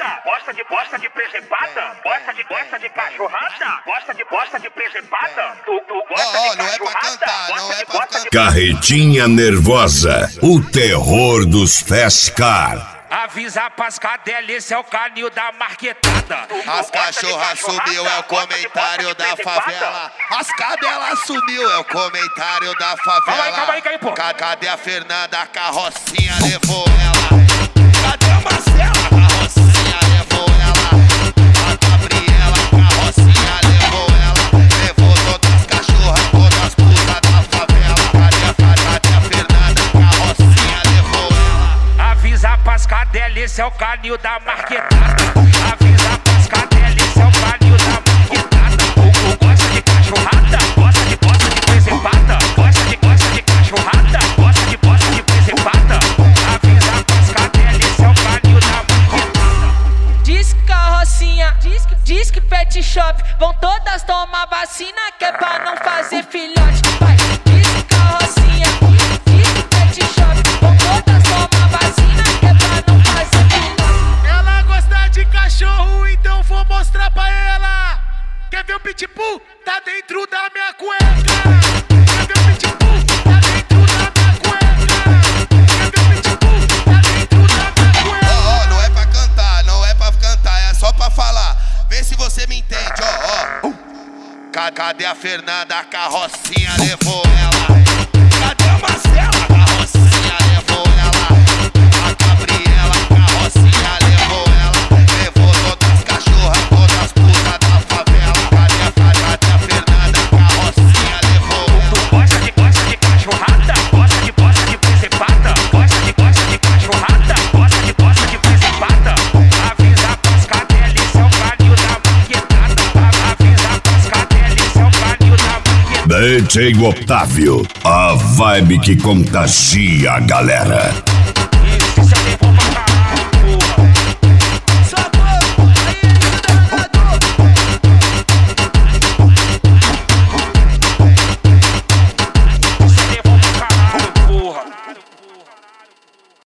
cachorrada, gosta de presepada, gosta de cachorrada, gosta de presepada, tu gosta de não é pra cantar, não é pra cantar. Carretinha nervosa, o terror dos Fescar. Avisa pras cadelas, esse é o canil da marquetada. As cachorras sumiu, é o comentário da favela. As cadelas sumiu, é o comentário da favela. Calma aí, pô. Cadê a Fernanda? A carrocinha levou ela. Cadê a Marcela? A carrocinha levou ela. A Gabriela, a carrocinha levou ela. Levou todas as cachorras, todas as putas da favela. Cadê a Fernanda? A carrocinha levou ela. Avisa pras cadelas, esse é o canil da marquetada. Avisa pras cadelas, esse é o canil da marquetada. O gosta de cachorrada, gosta de presepada, gosta de cachorrada, gosta de presepada. Avisa pras cadelas, esse é o canil da marquetada. Diz que carrocinha, diz que pet shop, vão todas tomar vacina que é pra não fazer filhote. Vai, diz que carrocinha, diz que pet shop, vão todas tomar vacina que é pra não fazer filhote. Ela gosta de cachorro, então vou mostrar pra ela. Quer ver o pitbull? Tá dentro da minha cueca. Quer ver o pitbull? Tá dentro da minha cueca. Quer ver o pitbull? Tá dentro da minha cueca. Não é pra cantar, não é pra cantar, é só pra falar. Vê se você me entende, Cadê a Fernanda? A carrocinha levou ela. Cadê a Marcela? A carrocinha levou ela. A Gabriela, a carrocinha levou ela. Levou todas as cachorras, todas as putas da favela. Cadê a Fernanda? A carrocinha levou ela. Gosta de cachorrada, gosta de presepada, gosta de cachorrada, gosta de presepada. Avisa pras cadelas, esse é o canil da marquetada. Avisa pras cadelas, esse é o canil da marquetada. DJ Otávio, a vibe que contagia a galera.